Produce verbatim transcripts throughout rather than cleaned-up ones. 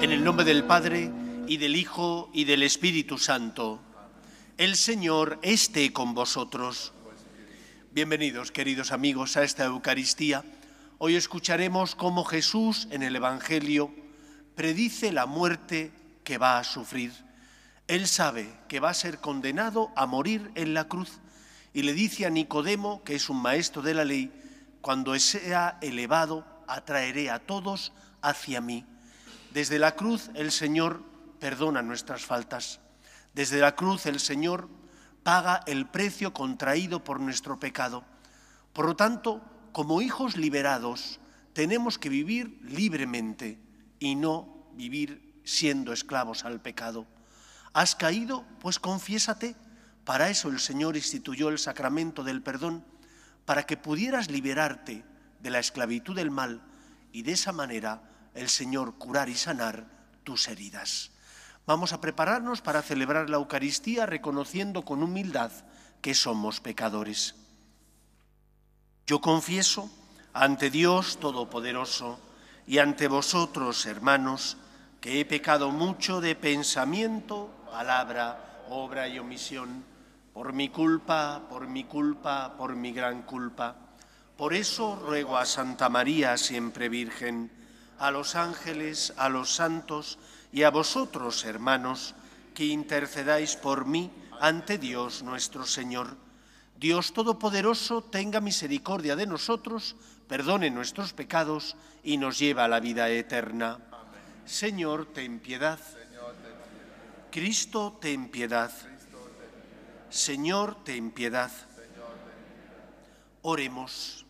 En el nombre del Padre, y del Hijo, y del Espíritu Santo. El Señor esté con vosotros. Bienvenidos, queridos amigos, a esta Eucaristía. Hoy escucharemos cómo Jesús, en el Evangelio, predice la muerte que va a sufrir. Él sabe que va a ser condenado a morir en la cruz y le dice a Nicodemo, que es un maestro de la ley, cuando sea elevado, atraeré a todos hacia mí. Desde la cruz el Señor perdona nuestras faltas. Desde la cruz el Señor paga el precio contraído por nuestro pecado. Por lo tanto, como hijos liberados, tenemos que vivir libremente y no vivir siendo esclavos al pecado. ¿Has caído? Pues confiésate. Para eso el Señor instituyó el sacramento del perdón, para que pudieras liberarte de la esclavitud del mal y de esa manera el Señor curar y sanar tus heridas. Vamos a prepararnos para celebrar la Eucaristía reconociendo con humildad que somos pecadores. Yo confieso ante Dios Todopoderoso y ante vosotros, hermanos, que he pecado mucho de pensamiento, palabra, obra y omisión, por mi culpa, por mi culpa, por mi gran culpa. Por eso ruego a Santa María, siempre Virgen, a los ángeles, a los santos y a vosotros, hermanos, que intercedáis por mí ante Dios nuestro Señor. Dios Todopoderoso tenga misericordia de nosotros, perdone nuestros pecados y nos lleve a la vida eterna. Amén. Señor, ten piedad. Señor, ten piedad. Cristo, ten piedad. Cristo, ten piedad. Señor, ten piedad. Señor, ten piedad. Oremos.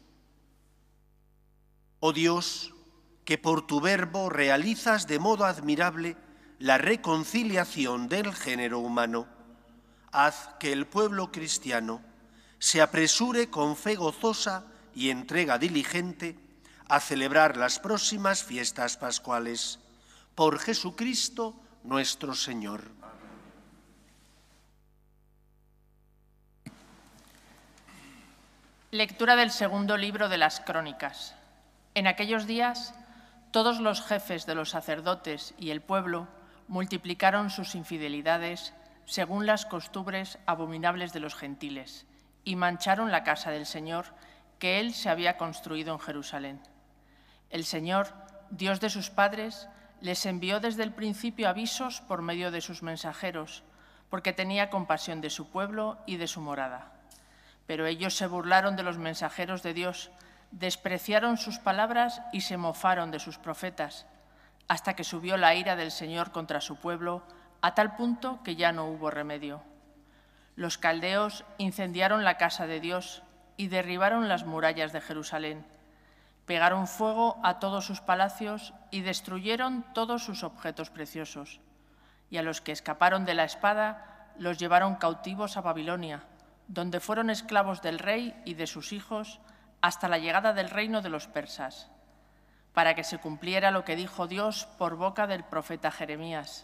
Oh Dios, que por tu verbo realizas de modo admirable la reconciliación del género humano, haz que el pueblo cristiano se apresure con fe gozosa y entrega diligente a celebrar las próximas fiestas pascuales. Por Jesucristo nuestro Señor. Lectura del segundo libro de las Crónicas. En aquellos días, todos los jefes de los sacerdotes y el pueblo multiplicaron sus infidelidades según las costumbres abominables de los gentiles y mancharon la casa del Señor que Él se había construido en Jerusalén. El Señor, Dios de sus padres, les envió desde el principio avisos por medio de sus mensajeros, porque tenía compasión de su pueblo y de su morada. Pero ellos se burlaron de los mensajeros de Dios, despreciaron sus palabras y se mofaron de sus profetas, hasta que subió la ira del Señor contra su pueblo, a tal punto que ya no hubo remedio. Los caldeos incendiaron la casa de Dios y derribaron las murallas de Jerusalén. Pegaron fuego a todos sus palacios y destruyeron todos sus objetos preciosos. Y a los que escaparon de la espada los llevaron cautivos a Babilonia, donde fueron esclavos del rey y de sus hijos, hasta la llegada del reino de los persas, para que se cumpliera lo que dijo Dios por boca del profeta Jeremías.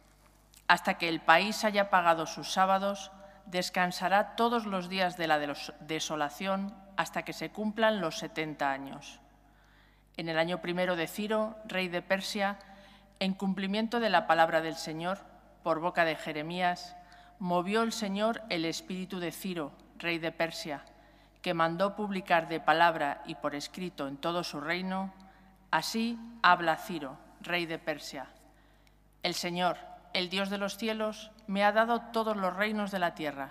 Hasta que el país haya pagado sus sábados, descansará todos los días de la desolación hasta que se cumplan los setenta años. En el año primero de Ciro, rey de Persia, en cumplimiento de la palabra del Señor, por boca de Jeremías, movió el Señor el espíritu de Ciro, rey de Persia, que mandó publicar de palabra y por escrito en todo su reino: así habla Ciro, rey de Persia. El Señor, el Dios de los cielos, me ha dado todos los reinos de la tierra.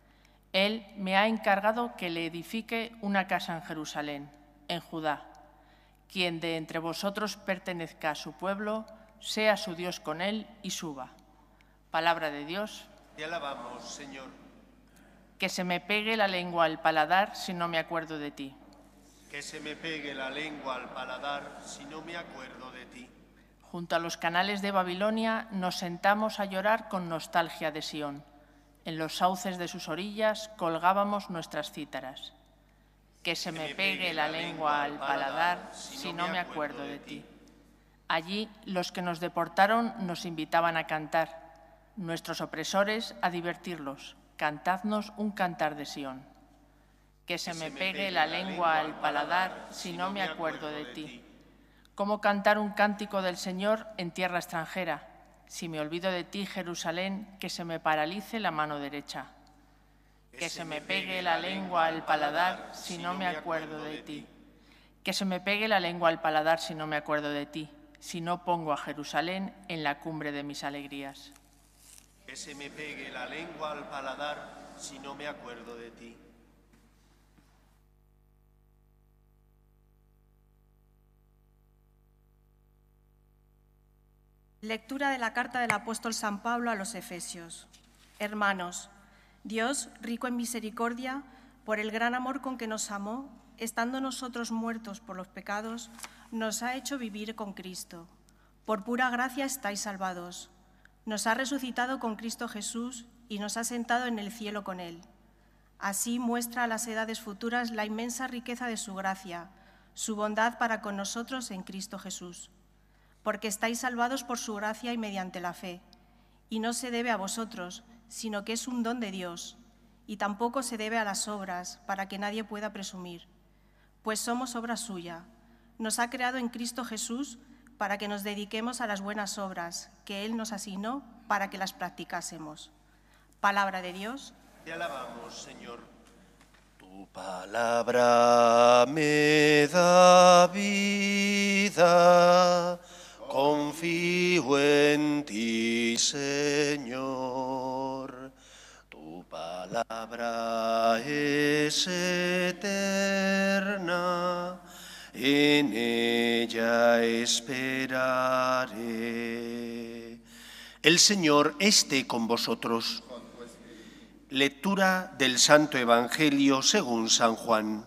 Él me ha encargado que le edifique una casa en Jerusalén, en Judá. Quien de entre vosotros pertenezca a su pueblo, sea su Dios con él y suba. Palabra de Dios. Te alabamos, Señor. Que se me pegue la lengua al paladar si no me acuerdo de ti. Que se me pegue la lengua al paladar si no me acuerdo de ti. Junto a los canales de Babilonia nos sentamos a llorar con nostalgia de Sión. En los sauces de sus orillas colgábamos nuestras cítaras. Que se me pegue la lengua al paladar si no me acuerdo de ti. Allí los que nos deportaron nos invitaban a cantar, nuestros opresores a divertirlos. Cantadnos un cantar de Sión. Que se me pegue la lengua al paladar si no me acuerdo de ti. ¿Cómo cantar un cántico del Señor en tierra extranjera? Si me olvido de ti, Jerusalén, que se me paralice la mano derecha. Que se me pegue la lengua al paladar si no me acuerdo de ti. Que se me pegue la lengua al paladar si no me acuerdo de ti, si no pongo a Jerusalén en la cumbre de mis alegrías. Que se me pegue la lengua al paladar si no me acuerdo de ti. Lectura de la carta del apóstol San Pablo a los Efesios. Hermanos, Dios, rico en misericordia, por el gran amor con que nos amó, estando nosotros muertos por los pecados, nos ha hecho vivir con Cristo. Por pura gracia estáis salvados. Nos ha resucitado con Cristo Jesús y nos ha sentado en el cielo con Él. Así muestra a las edades futuras la inmensa riqueza de su gracia, su bondad para con nosotros en Cristo Jesús. Porque estáis salvados por su gracia y mediante la fe, y no se debe a vosotros, sino que es un don de Dios, y tampoco se debe a las obras, para que nadie pueda presumir. Pues somos obra suya, nos ha creado en Cristo Jesús para que nos dediquemos a las buenas obras que Él nos asignó para que las practicásemos. Palabra de Dios. Te alabamos, Señor. Tu palabra me da vida. Confío en ti, Señor. Tu palabra es eterna, en ella esperaré. El Señor esté con vosotros. Lectura del Santo Evangelio según San Juan.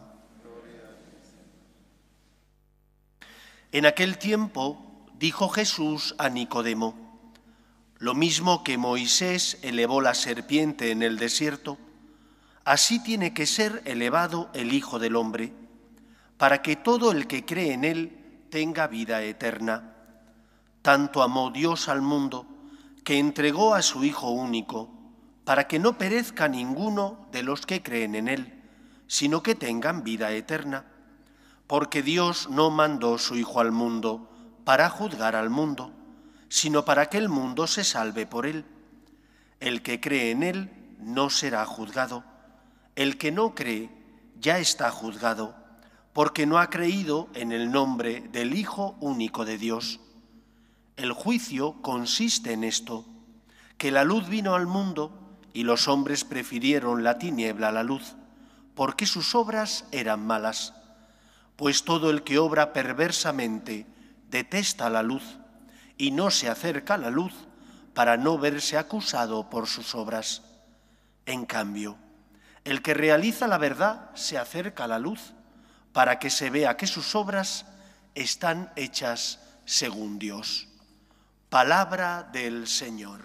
En aquel tiempo dijo Jesús a Nicodemo: lo mismo que Moisés elevó la serpiente en el desierto, así tiene que ser elevado el Hijo del Hombre, para que todo el que cree en él tenga vida eterna. Tanto amó Dios al mundo, que entregó a su Hijo único, para que no perezca ninguno de los que creen en él, sino que tengan vida eterna. Porque Dios no mandó su Hijo al mundo para juzgar al mundo, sino para que el mundo se salve por él. El que cree en él no será juzgado. El que no cree ya está juzgado, porque no ha creído en el nombre del Hijo único de Dios. El juicio consiste en esto, que la luz vino al mundo y los hombres prefirieron la tiniebla a la luz, porque sus obras eran malas. Pues todo el que obra perversamente detesta la luz y no se acerca a la luz para no verse acusado por sus obras. En cambio, el que realiza la verdad se acerca a la luz para que se vea que sus obras están hechas según Dios. Palabra del Señor.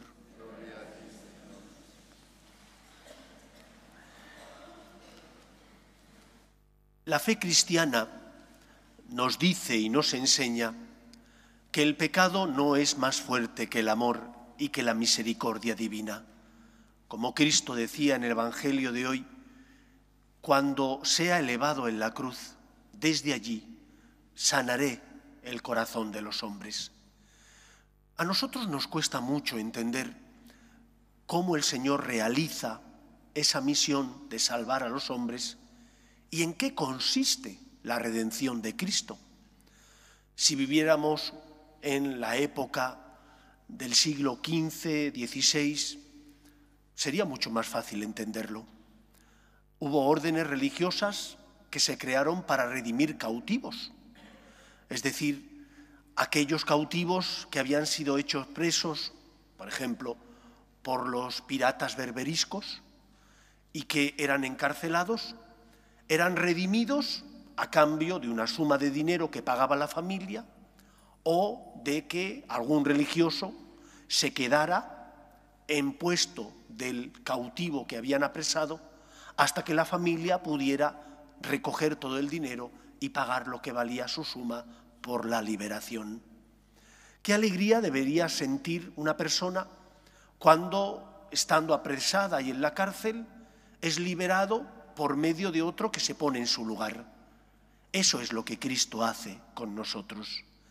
La fe cristiana nos dice y nos enseña que el pecado no es más fuerte que el amor y que la misericordia divina. Como Cristo decía en el Evangelio de hoy, cuando sea elevado en la cruz, desde allí sanaré el corazón de los hombres. A nosotros nos cuesta mucho entender cómo el Señor realiza esa misión de salvar a los hombres y en qué consiste la redención de Cristo. Si viviéramos en la época del siglo quince, dieciséis, sería mucho más fácil entenderlo. Hubo órdenes religiosas que se crearon para redimir cautivos, es decir, aquellos cautivos que habían sido hechos presos, por ejemplo, por los piratas berberiscos y que eran encarcelados, eran redimidos a cambio de una suma de dinero que pagaba la familia o de que algún religioso se quedara en puesto del cautivo que habían apresado hasta que la familia pudiera recoger todo el dinero y pagar lo que valía su suma por la liberación. ¿Qué alegría debería sentir una persona cuando, estando apresada y en la cárcel, es liberado por medio de otro que se pone en su lugar? Eso es lo que Cristo hace con nosotros.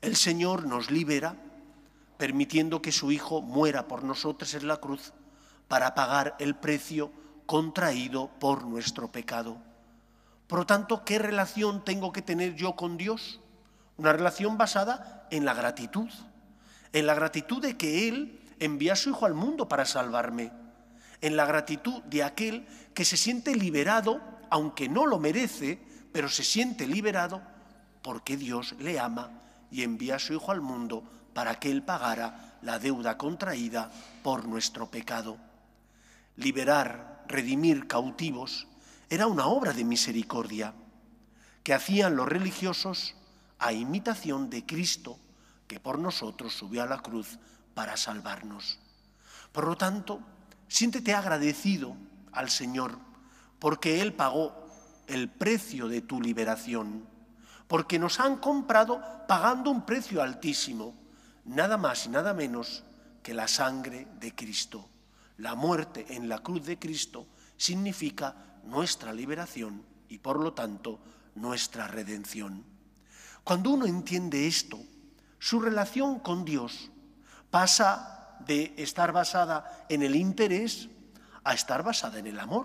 El Señor nos libera permitiendo que su Hijo muera por nosotros en la cruz para pagar el precio contraído por nuestro pecado. Por lo tanto, ¿qué relación tengo que tener yo con Dios? Una relación basada en la gratitud, en la gratitud de que Él envía a su Hijo al mundo para salvarme, en la gratitud de aquel que se siente liberado, aunque no lo merece, pero se siente liberado porque Dios le ama y envía a su Hijo al mundo para que Él pagara la deuda contraída por nuestro pecado. Liberar, redimir cautivos era una obra de misericordia que hacían los religiosos a imitación de Cristo, que por nosotros subió a la cruz para salvarnos. Por lo tanto, siéntete agradecido al Señor, porque Él pagó el precio de tu liberación, porque nos han comprado pagando un precio altísimo, nada más y nada menos que la sangre de Cristo. La muerte en la cruz de Cristo significa nuestra liberación y, por lo tanto, nuestra redención. Cuando uno entiende esto, su relación con Dios pasa de estar basada en el interés a estar basada en el amor.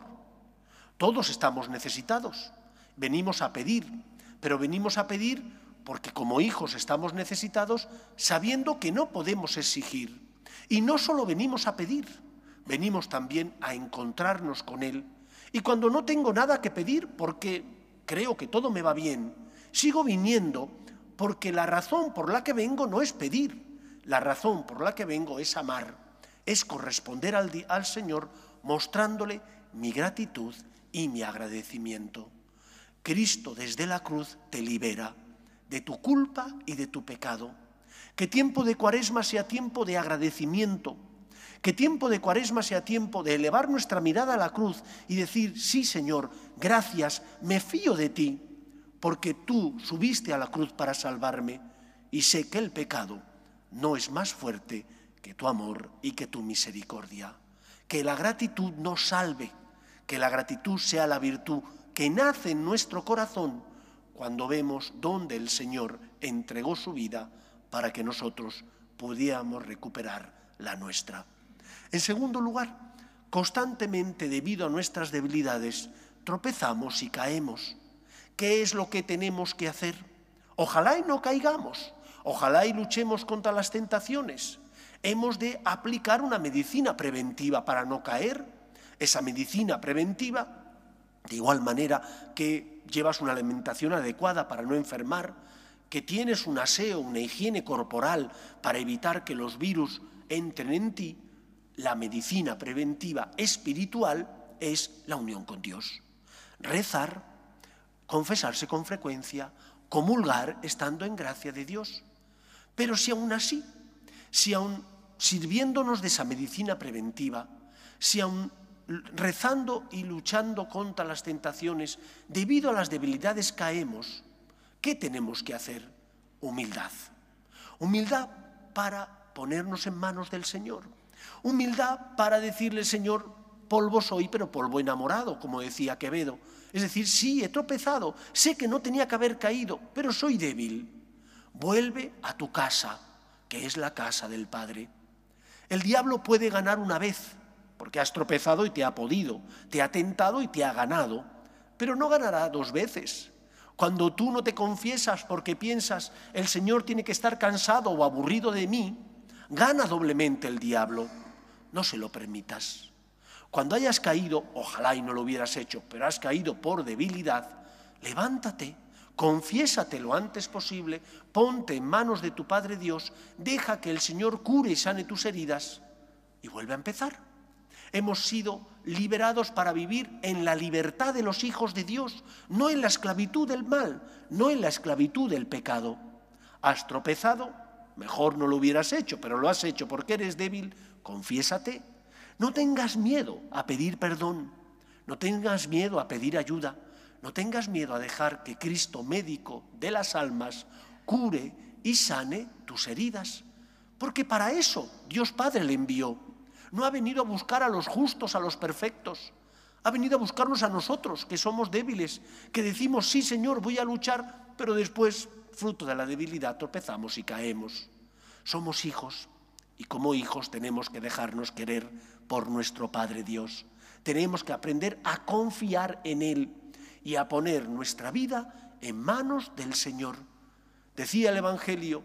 Todos estamos necesitados, venimos a pedir, pero venimos a pedir porque como hijos estamos necesitados sabiendo que no podemos exigir. Y no solo venimos a pedir, venimos también a encontrarnos con Él. Y cuando no tengo nada que pedir porque creo que todo me va bien, sigo viniendo porque la razón por la que vengo no es pedir, la razón por la que vengo es amar, es corresponder al, al Señor mostrándole mi gratitud y mi agradecimiento. Cristo desde la cruz te libera de tu culpa y de tu pecado. Que tiempo de Cuaresma sea tiempo de agradecimiento, que tiempo de Cuaresma sea tiempo de elevar nuestra mirada a la cruz y decir, sí Señor, gracias, me fío de ti, porque tú subiste a la cruz para salvarme y sé que el pecado no es más fuerte que tu amor y que tu misericordia. Que la gratitud nos salve, que la gratitud sea la virtud que nace en nuestro corazón cuando vemos dónde el Señor entregó su vida para que nosotros pudiéramos recuperar la nuestra. En segundo lugar, constantemente debido a nuestras debilidades tropezamos y caemos. ¿Qué es lo que tenemos que hacer? Ojalá y no caigamos, ojalá y luchemos contra las tentaciones. Hemos de aplicar una medicina preventiva para no caer. Esa medicina preventiva, de igual manera que llevas una alimentación adecuada para no enfermar, que tienes un aseo, una higiene corporal para evitar que los virus entren en ti, la medicina preventiva espiritual es la unión con Dios. Rezar, confesarse con frecuencia, comulgar estando en gracia de Dios. Pero si aún así, si aún sirviéndonos de esa medicina preventiva, si aún rezando y luchando contra las tentaciones, debido a las debilidades caemos, ¿qué tenemos que hacer? Humildad. Humildad para ponernos en manos del Señor. Humildad para decirle, Señor, polvo soy, pero polvo enamorado, como decía Quevedo. Es decir, sí, he tropezado, sé que no tenía que haber caído, pero soy débil. Vuelve a tu casa, que es la casa del Padre. El diablo puede ganar una vez, porque has tropezado y te ha podido, te ha tentado y te ha ganado, pero no ganará dos veces. Cuando tú no te confiesas porque piensas, el Señor tiene que estar cansado o aburrido de mí, gana doblemente el diablo. No se lo permitas. Cuando hayas caído, ojalá y no lo hubieras hecho, pero has caído por debilidad, levántate, confiésate lo antes posible, ponte en manos de tu Padre Dios, deja que el Señor cure y sane tus heridas y vuelve a empezar. Hemos sido liberados para vivir en la libertad de los hijos de Dios, no en la esclavitud del mal, no en la esclavitud del pecado. ¿Has tropezado? Mejor no lo hubieras hecho, pero lo has hecho porque eres débil, confiésate. No tengas miedo a pedir perdón, no tengas miedo a pedir ayuda, no tengas miedo a dejar que Cristo, médico de las almas, cure y sane tus heridas, porque para eso Dios Padre le envió. No ha venido a buscar a los justos, a los perfectos, ha venido a buscarnos a nosotros, que somos débiles, que decimos, sí Señor, voy a luchar, pero después fruto de la debilidad, tropezamos y caemos. Somos hijos y como hijos tenemos que dejarnos querer por nuestro Padre Dios. Tenemos que aprender a confiar en Él y a poner nuestra vida en manos del Señor. Decía el Evangelio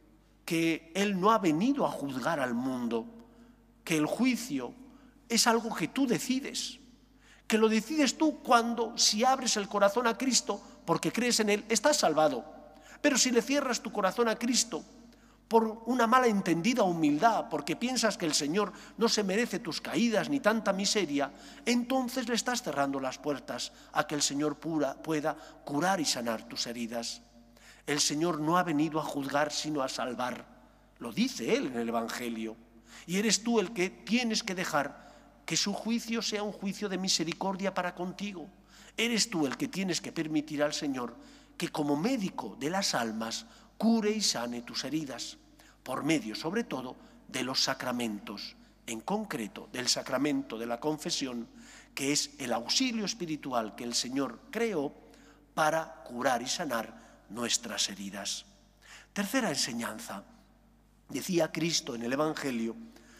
que Él no ha venido a juzgar al mundo, que el juicio es algo que tú decides, que lo decides tú cuando, si abres el corazón a Cristo porque crees en Él, estás salvado. Pero si le cierras tu corazón a Cristo por una mala entendida humildad, porque piensas que el Señor no se merece tus caídas ni tanta miseria, entonces le estás cerrando las puertas a que el Señor pura, pueda curar y sanar tus heridas. El Señor no ha venido a juzgar, sino a salvar. Lo dice Él en el Evangelio. Y eres tú el que tienes que dejar que su juicio sea un juicio de misericordia para contigo. Eres tú el que tienes que permitir al Señor que como médico de las almas cure y sane tus heridas, por medio sobre todo de los sacramentos, en concreto del sacramento de la confesión, que es el auxilio espiritual que el Señor creó para curar y sanar nuestras heridas. Tercera enseñanza. Decía Cristo en el Evangelio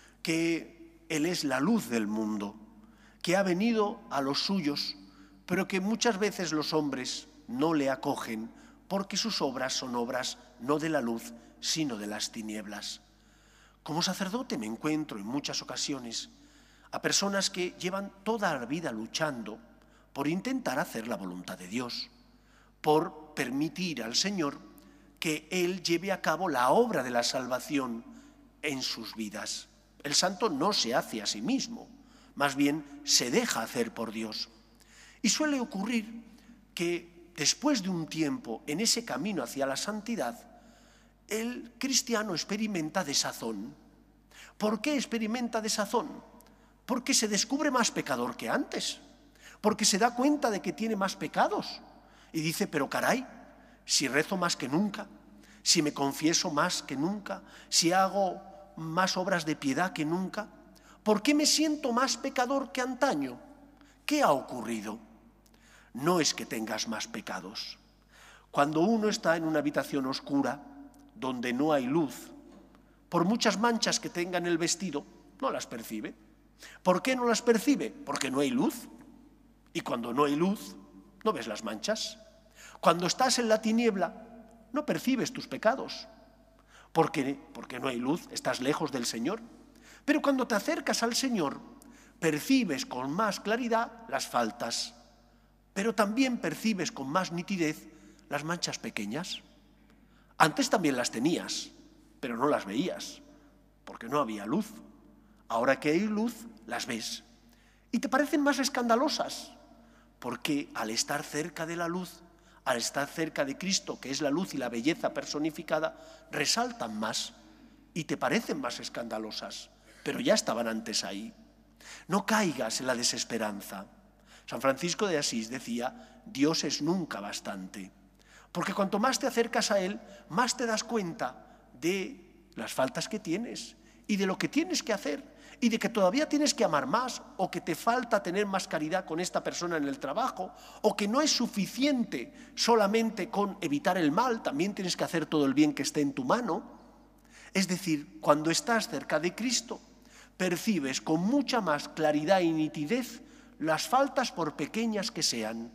que Él es la luz del mundo, que ha venido a los suyos, pero que muchas veces los hombres no le acogen porque sus obras son obras no de la luz, sino de las tinieblas. Como sacerdote me encuentro en muchas ocasiones a personas que llevan toda la vida luchando por intentar hacer la voluntad de Dios, por permitir al Señor que Él lleve a cabo la obra de la salvación en sus vidas. El santo no se hace a sí mismo, más bien se deja hacer por Dios. Y suele ocurrir que después de un tiempo en ese camino hacia la santidad, el cristiano experimenta desazón. ¿Por qué experimenta desazón? Porque se descubre más pecador que antes, porque se da cuenta de que tiene más pecados y dice, pero caray, si rezo más que nunca, si me confieso más que nunca, si hago más obras de piedad que nunca, ¿por qué me siento más pecador que antaño? ¿Qué ha ocurrido? No es que tengas más pecados. Cuando uno está en una habitación oscura, donde no hay luz, por muchas manchas que tenga en el vestido, no las percibe. ¿Por qué no las percibe? Porque no hay luz. Y cuando no hay luz, no ves las manchas. Cuando estás en la tiniebla, no percibes tus pecados. ¿Por qué? Porque no hay luz, estás lejos del Señor. Pero cuando te acercas al Señor, percibes con más claridad las faltas, pero también percibes con más nitidez las manchas pequeñas. Antes también las tenías, pero no las veías, porque no había luz. Ahora que hay luz, las ves. Y te parecen más escandalosas, porque al estar cerca de la luz, al estar cerca de Cristo, que es la luz y la belleza personificada, resaltan más y te parecen más escandalosas, pero ya estaban antes ahí. No caigas en la desesperanza. San Francisco de Asís decía, Dios es nunca bastante, porque cuanto más te acercas a Él, más te das cuenta de las faltas que tienes y de lo que tienes que hacer y de que todavía tienes que amar más o que te falta tener más caridad con esta persona en el trabajo o que no es suficiente solamente con evitar el mal, también tienes que hacer todo el bien que esté en tu mano. Es decir, cuando estás cerca de Cristo, percibes con mucha más claridad y nitidez las faltas por pequeñas que sean.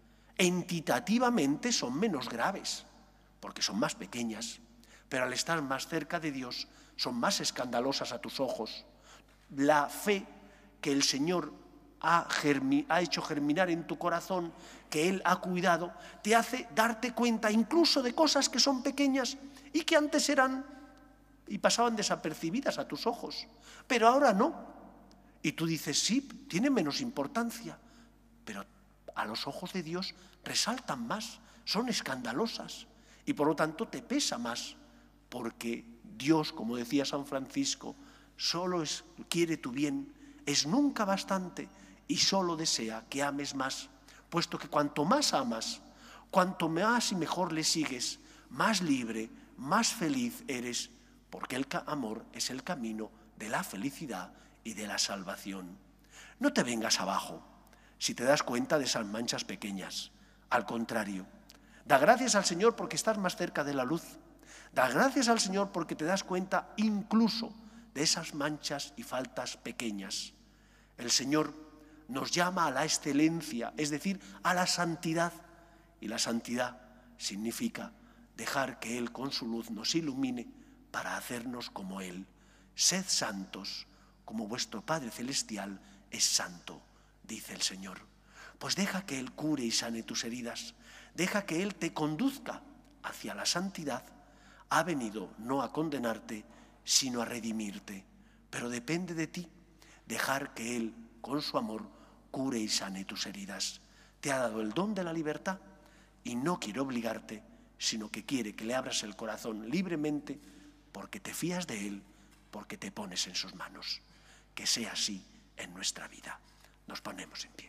Entitativamente son menos graves, porque son más pequeñas, pero al estar más cerca de Dios son más escandalosas a tus ojos. La fe que el Señor ha, germi- ha hecho germinar en tu corazón, que Él ha cuidado, te hace darte cuenta incluso de cosas que son pequeñas y que antes eran y pasaban desapercibidas a tus ojos, pero ahora no. Y tú dices, sí, tiene menos importancia, pero a los ojos de Dios resaltan más, son escandalosas y por lo tanto te pesa más, porque Dios, como decía San Francisco, solo es, quiere tu bien, es nunca bastante y solo desea que ames más, puesto que cuanto más amas, cuanto más y mejor le sigues, más libre, más feliz eres, porque el amor es el camino de la felicidad y de la salvación. No te vengas abajo si te das cuenta de esas manchas pequeñas. Al contrario, Da gracias al Señor porque estás más cerca de la luz. Da gracias al Señor porque te das cuenta incluso de esas manchas y faltas pequeñas. El Señor nos llama a la excelencia, es decir, a la santidad. Y la santidad significa dejar que Él con su luz nos ilumine para hacernos como Él. Sed santos, como vuestro Padre Celestial es santo, dice el Señor. Pues deja que Él cure y sane tus heridas. Deja que Él te conduzca hacia la santidad. Ha venido no a condenarte, sino a redimirte. Pero depende de ti dejar que Él, con su amor, cure y sane tus heridas. Te ha dado el don de la libertad y no quiere obligarte, sino que quiere que le abras el corazón libremente porque te fías de Él, porque te pones en sus manos. Que sea así en nuestra vida. Nos ponemos en pie.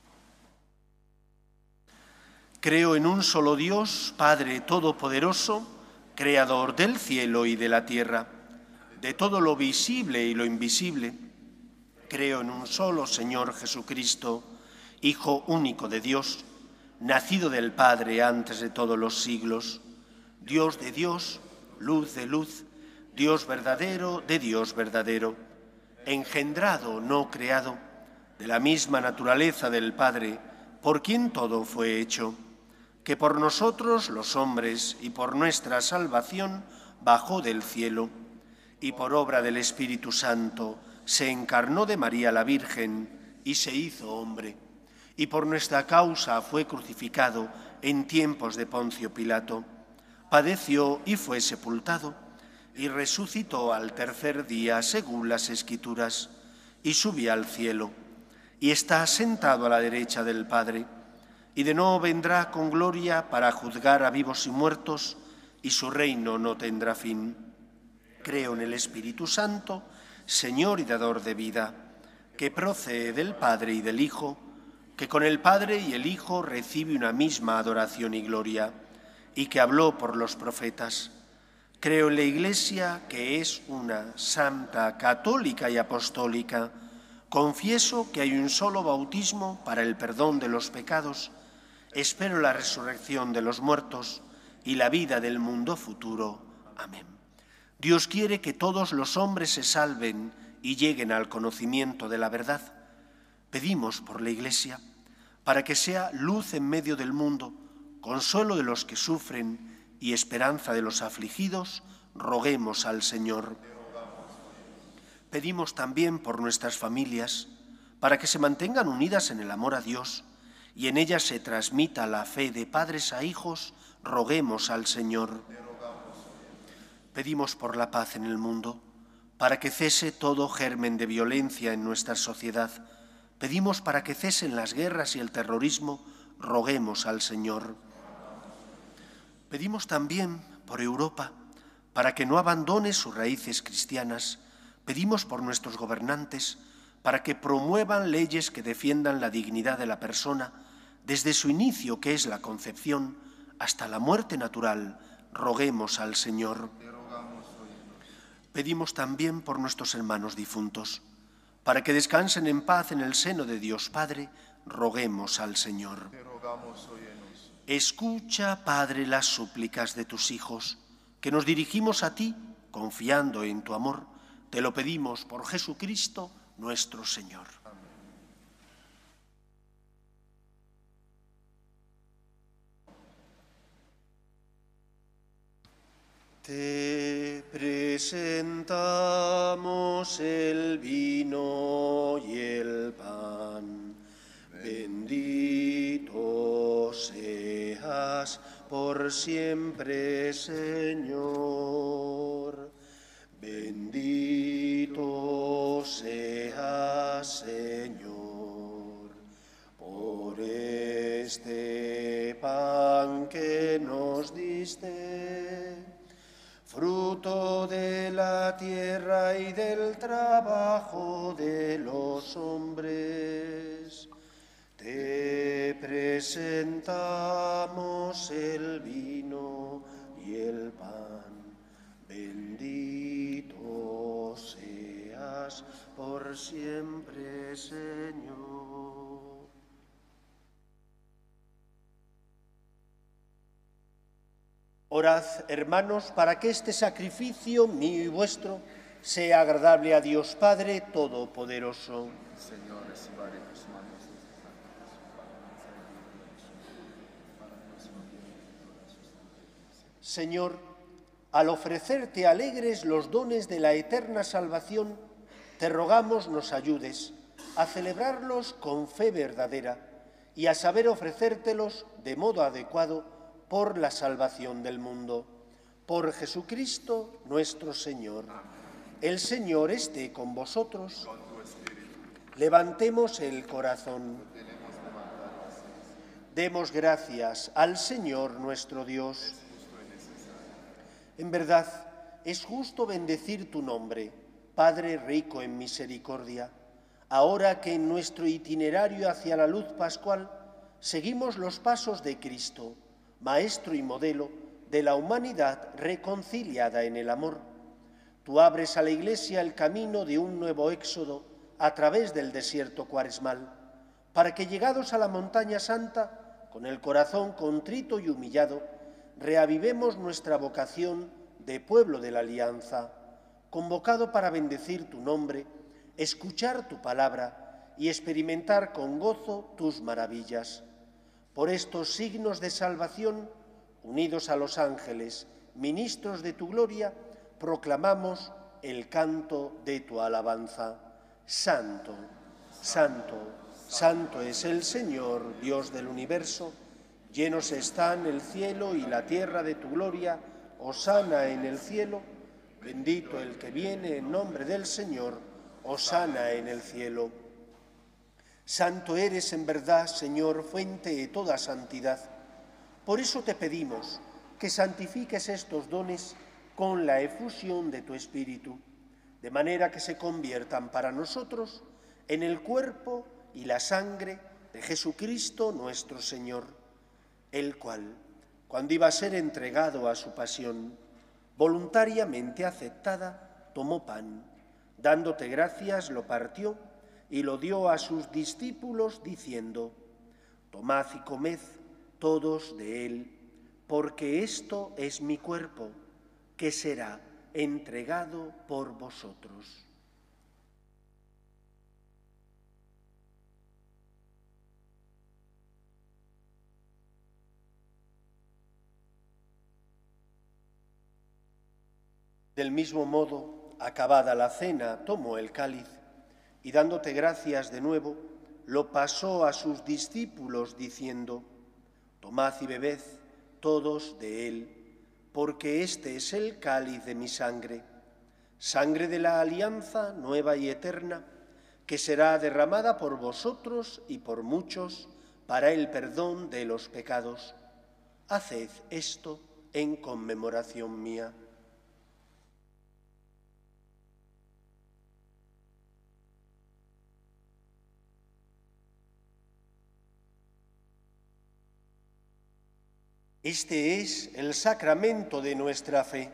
Creo en un solo Dios, Padre Todopoderoso, Creador del cielo y de la tierra, de todo lo visible y lo invisible. Creo en un solo Señor Jesucristo, Hijo único de Dios, nacido del Padre antes de todos los siglos, Dios de Dios, luz de luz, Dios verdadero de Dios verdadero, engendrado, no creado, de la misma naturaleza del Padre, por quien todo fue hecho, que por nosotros los hombres y por nuestra salvación bajó del cielo, y por obra del Espíritu Santo se encarnó de María la Virgen y se hizo hombre, y por nuestra causa fue crucificado en tiempos de Poncio Pilato, padeció y fue sepultado, y resucitó al tercer día según las Escrituras, y subió al cielo, y está sentado a la derecha del Padre, y de nuevo vendrá con gloria para juzgar a vivos y muertos, y su reino no tendrá fin. Creo en el Espíritu Santo, Señor y dador de vida, que procede del Padre y del Hijo, que con el Padre y el Hijo recibe una misma adoración y gloria, y que habló por los profetas. Creo en la Iglesia, que es una santa, católica y apostólica. Confieso que hay un solo bautismo para el perdón de los pecados. Espero la resurrección de los muertos y la vida del mundo futuro. Amén. Dios quiere que todos los hombres se salven y lleguen al conocimiento de la verdad. Pedimos por la Iglesia, para que sea luz en medio del mundo, consuelo de los que sufren y esperanza de los afligidos, roguemos al Señor. Pedimos también por nuestras familias, para que se mantengan unidas en el amor a Dios y en ellas se transmita la fe de padres a hijos, roguemos al Señor. Pedimos por la paz en el mundo, para que cese todo germen de violencia en nuestra sociedad. Pedimos para que cesen las guerras y el terrorismo, roguemos al Señor. Pedimos también por Europa, para que no abandone sus raíces cristianas. Pedimos por nuestros gobernantes, para que promuevan leyes que defiendan la dignidad de la persona, desde su inicio, que es la concepción, hasta la muerte natural, roguemos al Señor. Pedimos también por nuestros hermanos difuntos, para que descansen en paz en el seno de Dios Padre, roguemos al Señor. Escucha, Padre, las súplicas de tus hijos, que nos dirigimos a ti, confiando en tu amor. Te lo pedimos por Jesucristo, nuestro Señor. Te presentamos el vino y el pan. Bendito seas por siempre, Señor. Bendito seas, Señor, por este pan que nos diste, fruto de la tierra y del trabajo de los hombres. Te presentamos el vino y el pan. Bendito seas por siempre, Señor. Orad, hermanos, para que este sacrificio mío y vuestro sea agradable a Dios Padre Todopoderoso. Señor, reciba de tus manos Señor, al ofrecerte alegres los dones de la eterna salvación, te rogamos nos ayudes a celebrarlos con fe verdadera y a saber ofrecértelos de modo adecuado por la salvación del mundo. Por Jesucristo nuestro Señor. El Señor esté con vosotros. Levantemos el corazón. Demos gracias al Señor nuestro Dios. En verdad, es justo bendecir tu nombre, Padre rico en misericordia, ahora que en nuestro itinerario hacia la luz pascual seguimos los pasos de Cristo, Maestro y modelo de la humanidad reconciliada en el amor. Tú abres a la Iglesia el camino de un nuevo éxodo a través del desierto cuaresmal, para que llegados a la montaña santa, con el corazón contrito y humillado, reavivemos nuestra vocación de pueblo de la alianza, convocado para bendecir tu nombre, escuchar tu palabra y experimentar con gozo tus maravillas. Por estos signos de salvación, unidos a los ángeles, ministros de tu gloria, proclamamos el canto de tu alabanza. Santo, santo, santo es el Señor, Dios del universo. Llenos están el cielo y la tierra de tu gloria. Hosana en el cielo. Bendito el que viene en nombre del Señor. Hosana en el cielo. Santo eres en verdad, Señor, fuente de toda santidad. Por eso te pedimos que santifiques estos dones con la efusión de tu Espíritu, de manera que se conviertan para nosotros en el cuerpo y la sangre de Jesucristo nuestro Señor, el cual, cuando iba a ser entregado a su pasión, voluntariamente aceptada, tomó pan, dándote gracias, lo partió y lo dio a sus discípulos, diciendo: tomad y comed todos de él, porque esto es mi cuerpo, que será entregado por vosotros. Del mismo modo, acabada la cena, tomó el cáliz y, dándote gracias de nuevo, lo pasó a sus discípulos, diciendo: tomad y bebed todos de él, porque este es el cáliz de mi sangre, sangre de la alianza nueva y eterna, que será derramada por vosotros y por muchos para el perdón de los pecados. Haced esto en conmemoración mía. Este es el sacramento de nuestra fe.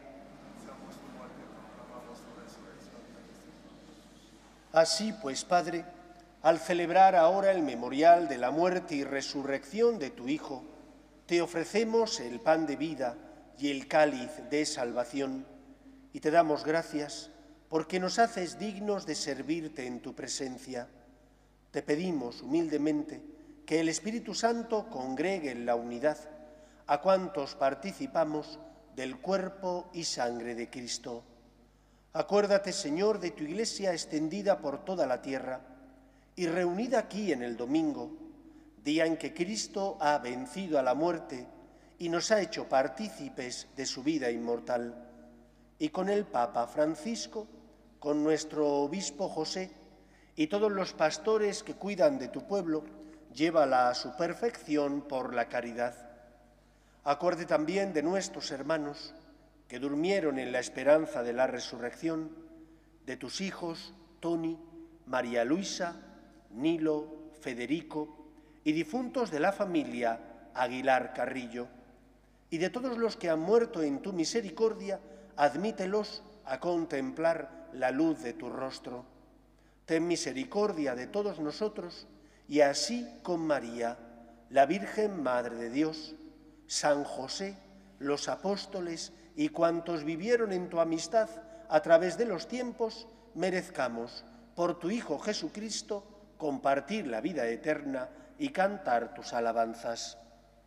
Así pues, Padre, al celebrar ahora el memorial de la muerte y resurrección de tu Hijo, te ofrecemos el pan de vida y el cáliz de salvación, y te damos gracias porque nos haces dignos de servirte en tu presencia. Te pedimos humildemente que el Espíritu Santo congregue en la unidad a cuantos participamos del cuerpo y sangre de Cristo. Acuérdate, Señor, de tu Iglesia extendida por toda la tierra y reunida aquí en el domingo, día en que Cristo ha vencido a la muerte y nos ha hecho partícipes de su vida inmortal, y con el Papa Francisco, con nuestro obispo José y todos los pastores que cuidan de tu pueblo, llévala a su perfección por la caridad. Acuerde también de nuestros hermanos que durmieron en la esperanza de la resurrección, de tus hijos Toni, María Luisa, Nilo, Federico y difuntos de la familia Aguilar Carrillo, y de todos los que han muerto en tu misericordia, admítelos a contemplar la luz de tu rostro. Ten misericordia de todos nosotros, y así con María, la Virgen Madre de Dios, San José los apóstoles y cuantos vivieron en tu amistad a través de los tiempos, merezcamos, por tu Hijo Jesucristo, compartir la vida eterna y cantar tus alabanzas.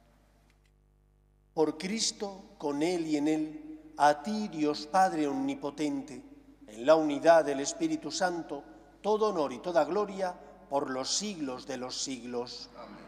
Por Cristo, con Él y en Él, a ti, Dios Padre omnipotente, en la unidad del Espíritu Santo, todo honor y toda gloria por los siglos de los siglos. Amén.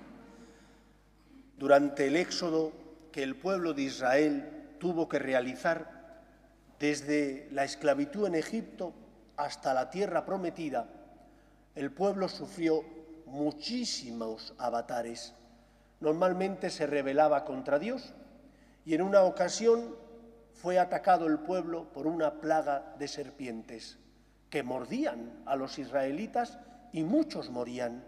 Durante el éxodo que el pueblo de Israel tuvo que realizar desde la esclavitud en Egipto hasta la tierra prometida, el pueblo sufrió muchísimos avatares. Normalmente se rebelaba contra Dios y en una ocasión fue atacado el pueblo por una plaga de serpientes que mordían a los israelitas y muchos morían.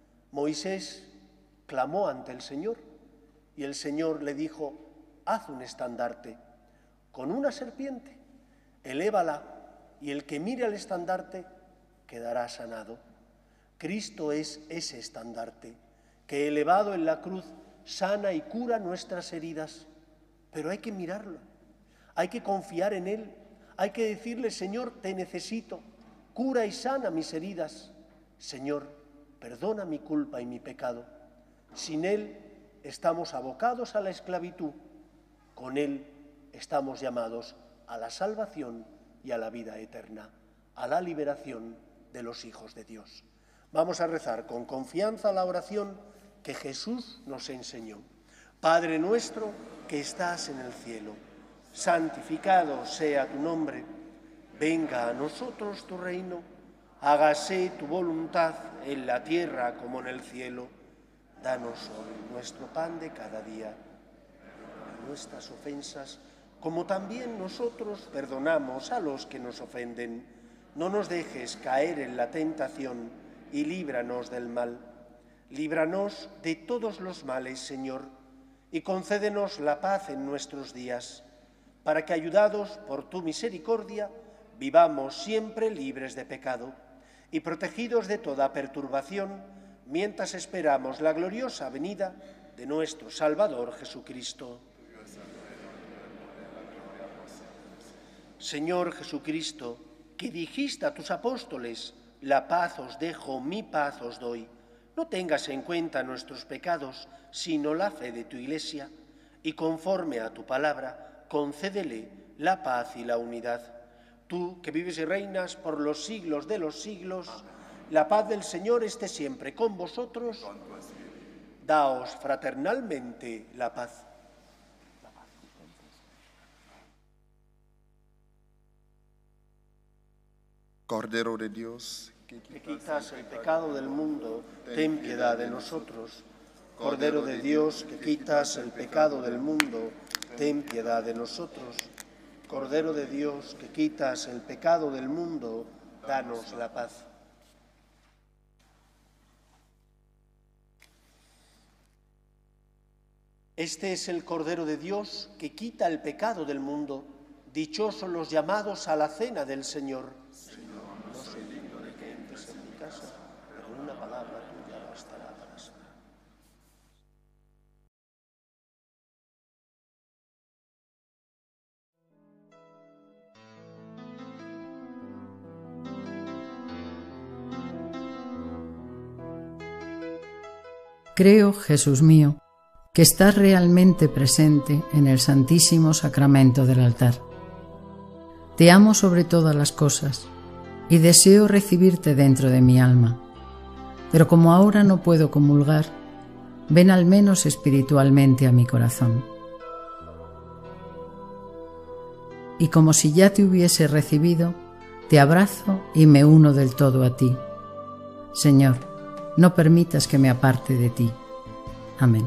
Moisés clamó ante el Señor y el Señor le dijo: haz un estandarte con una serpiente, elévala y el que mire al estandarte quedará sanado. Cristo es ese estandarte que, elevado en la cruz, sana y cura nuestras heridas. Pero hay que mirarlo, hay que confiar en Él, hay que decirle: Señor, te necesito, cura y sana mis heridas. Señor, perdona mi culpa y mi pecado. Sin Él estamos abocados a la esclavitud, con Él estamos llamados a la salvación y a la vida eterna, a la liberación de los hijos de Dios. Vamos a rezar con confianza la oración que Jesús nos enseñó. Padre nuestro que estás en el cielo, santificado sea tu nombre, venga a nosotros tu reino, hágase tu voluntad en la tierra como en el cielo. Danos hoy nuestro pan de cada día, perdona nuestras ofensas, como también nosotros perdonamos a los que nos ofenden. No nos dejes caer en la tentación y líbranos del mal. Líbranos de todos los males, Señor, y concédenos la paz en nuestros días, para que, ayudados por tu misericordia, vivamos siempre libres de pecado y protegidos de toda perturbación, mientras esperamos la gloriosa venida de nuestro Salvador Jesucristo. Señor Jesucristo, que dijiste a tus apóstoles: la paz os dejo, mi paz os doy, no tengas en cuenta nuestros pecados, sino la fe de tu Iglesia, y conforme a tu palabra, concédele la paz y la unidad. Tú, que vives y reinas por los siglos de los siglos, la paz del Señor esté siempre con vosotros. Daos fraternalmente la paz. Cordero de Dios, que quitas el pecado del mundo, ten piedad de nosotros. Cordero de Dios, que quitas el pecado del mundo, ten piedad de nosotros. Cordero de Dios, que quitas el pecado del mundo, danos la paz. Este es el Cordero de Dios que quita el pecado del mundo. Dichosos los llamados a la cena del Señor. Señor, no soy digno de que entres en mi casa, pero una palabra tuya bastará para sanar. Creo, Jesús mío, que estás realmente presente en el Santísimo Sacramento del altar. Te amo sobre todas las cosas y deseo recibirte dentro de mi alma, pero como ahora no puedo comulgar, ven al menos espiritualmente a mi corazón. Y como si ya te hubiese recibido, te abrazo y me uno del todo a ti. Señor, no permitas que me aparte de ti. Amén.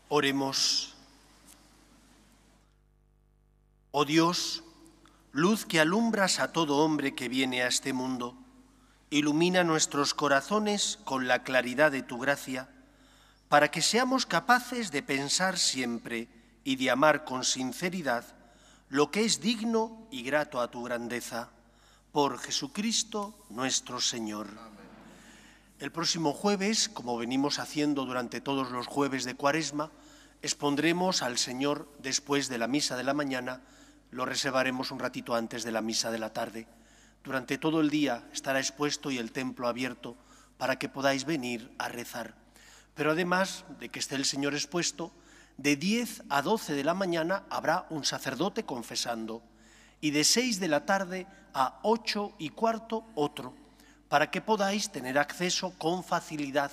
Oremos. Oh Dios, luz que alumbras a todo hombre que viene a este mundo, ilumina nuestros corazones con la claridad de tu gracia, para que seamos capaces de pensar siempre y de amar con sinceridad lo que es digno y grato a tu grandeza. Por Jesucristo nuestro Señor. El próximo jueves, como venimos haciendo durante todos los jueves de Cuaresma, expondremos al Señor después de la misa de la mañana, lo reservaremos un ratito antes de la misa de la tarde. Durante todo el día estará expuesto y el templo abierto para que podáis venir a rezar. Pero además de que esté el Señor expuesto, de diez a doce de la mañana habrá un sacerdote confesando y de seis de la tarde a ocho y cuarto otro, para que podáis tener acceso con facilidad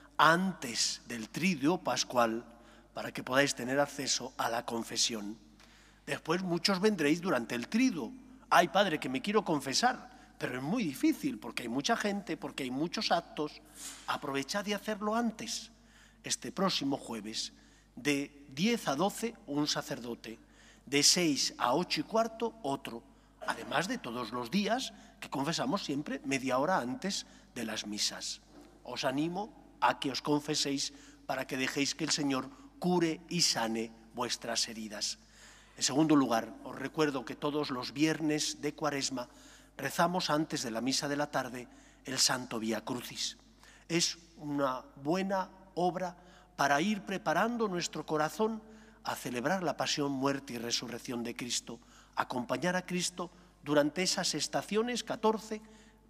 antes del triduo pascual, para que podáis tener acceso a la confesión. Después muchos vendréis durante el triduo. Ay, padre, que me quiero confesar, pero es muy difícil porque hay mucha gente, porque hay muchos actos. Aprovechad de hacerlo antes. Este próximo jueves, de diez a doce, un sacerdote. De seis a ocho y cuarto, otro. Además de todos los días que confesamos siempre media hora antes de las misas. Os animo a que os confeséis para que dejéis que el Señor cure y sane vuestras heridas. En segundo lugar, os recuerdo que todos los viernes de Cuaresma rezamos antes de la misa de la tarde el Santo Vía Crucis. Es una buena obra para ir preparando nuestro corazón a celebrar la pasión, muerte y resurrección de Cristo, acompañar a Cristo durante esas estaciones catorce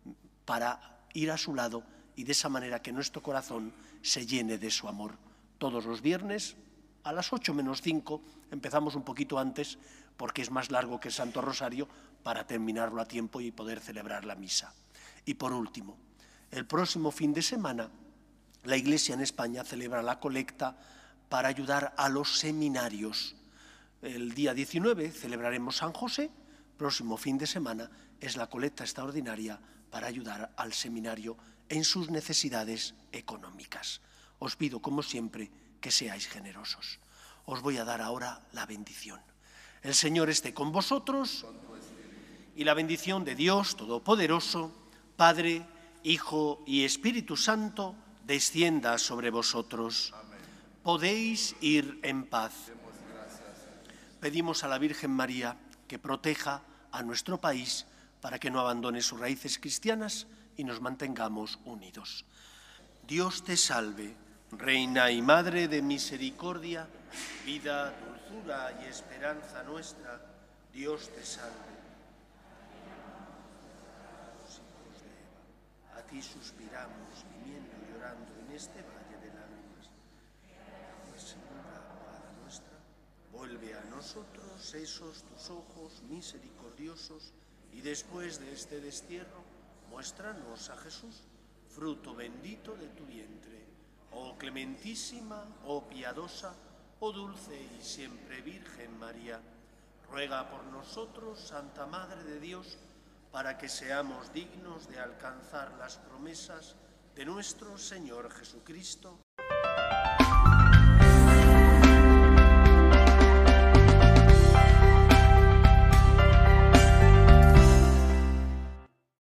para ir a su lado y de esa manera que nuestro corazón se llene de su amor. Todos los viernes a las ocho menos cinco, empezamos un poquito antes porque es más largo que el Santo Rosario para terminarlo a tiempo y poder celebrar la misa. Y por último, el próximo fin de semana la Iglesia en España celebra la colecta para ayudar a los seminarios. El día diecinueve celebraremos San José, próximo fin de semana es la colecta extraordinaria para ayudar al seminario en sus necesidades económicas. Os pido, como siempre, que seáis generosos. Os voy a dar ahora la bendición. El Señor esté con vosotros y la bendición de Dios Todopoderoso, Padre, Hijo y Espíritu Santo, descienda sobre vosotros. Amén. Podéis ir en paz. Pedimos a la Virgen María que proteja a nuestro país para que no abandone sus raíces cristianas y nos mantengamos unidos. Dios te salve, Reina y Madre de misericordia, vida, dulzura y esperanza nuestra, Dios te salve. Los hijos de Eva, a ti suspiramos, gimiendo y llorando en este valle de lágrimas. Pues, Señora, abogada nuestra, vuelve a nosotros esos tus ojos misericordiosos y después de este destierro, muéstranos a Jesús, fruto bendito de tu vientre. Oh clementísima, oh piadosa, oh dulce y siempre Virgen María, ruega por nosotros, Santa Madre de Dios, para que seamos dignos de alcanzar las promesas de nuestro Señor Jesucristo.